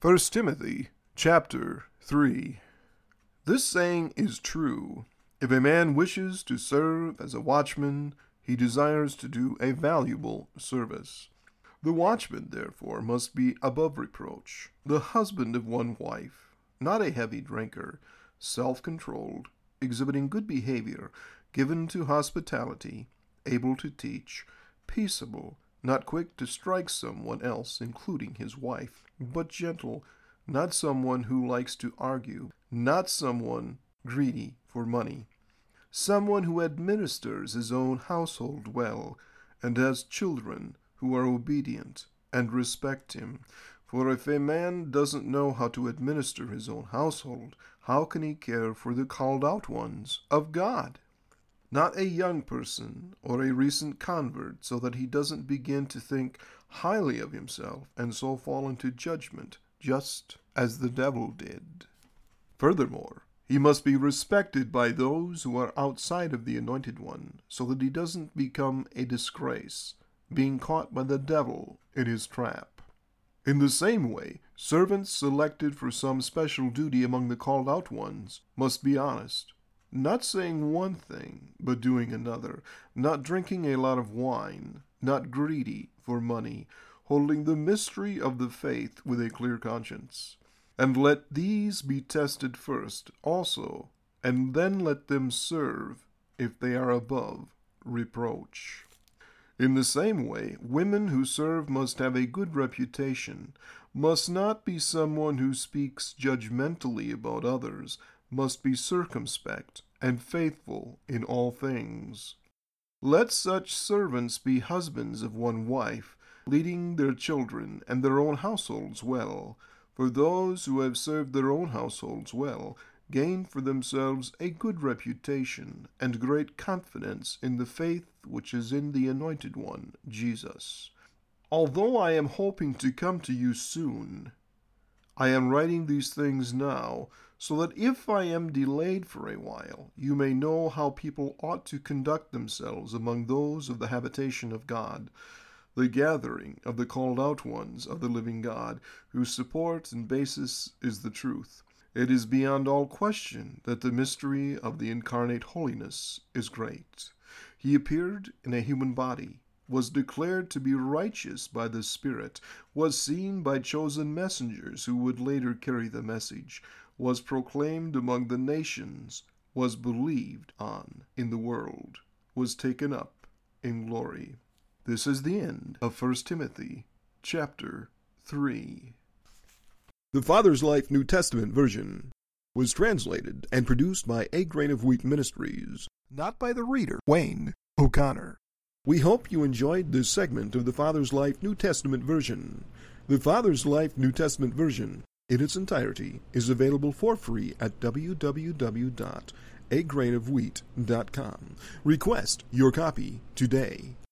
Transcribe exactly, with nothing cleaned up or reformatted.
First Timothy chapter three. This saying is true. If a man wishes to serve as a watchman, he desires to do a valuable service. The watchman, therefore, must be above reproach, the husband of one wife, not a heavy drinker, self-controlled, exhibiting good behavior, given to hospitality, able to teach, peaceable, not quick to strike someone else, including his wife, but gentle, not someone who likes to argue, not someone greedy for money, someone who administers his own household well, and has children who are obedient and respect him. For if a man doesn't know how to administer his own household, how can he care for the called out ones of God? Not a young person or a recent convert, so that he doesn't begin to think highly of himself and so fall into judgment, just as the devil did. Furthermore, he must be respected by those who are outside of the Anointed One, so that he doesn't become a disgrace, being caught by the devil in his trap. In the same way, servants selected for some special duty among the called out ones must be honest, not saying one thing, but doing another, not drinking a lot of wine, not greedy for money, holding the mystery of the faith with a clear conscience. And let these be tested first also, and then let them serve, if they are above reproach. In the same way, women who serve must have a good reputation, must not be someone who speaks judgmentally about others, must be circumspect and faithful in all things. Let such servants be husbands of one wife, leading their children and their own households well. For those who have served their own households well gain for themselves a good reputation and great confidence in the faith which is in the Anointed One, Jesus. Although I am hoping to come to you soon, I am writing these things now, so that if I am delayed for a while, you may know how people ought to conduct themselves among those of the habitation of God, the gathering of the called out ones of the living God, whose support and basis is the truth. It is beyond all question that the mystery of the incarnate holiness is great. He appeared in a human body, was declared to be righteous by the Spirit, was seen by chosen messengers who would later carry the message, was proclaimed among the nations, was believed on in the world, was taken up in glory. This is the end of First Timothy chapter three. The Father's Life New Testament version was translated and produced by A Grain of Wheat Ministries, not by the reader, Wayne O'Connor. We hope you enjoyed this segment of the Father's Life New Testament version. The Father's Life New Testament version, in its entirety, is available for free at w w w dot a grain of wheat dot com. Request your copy today.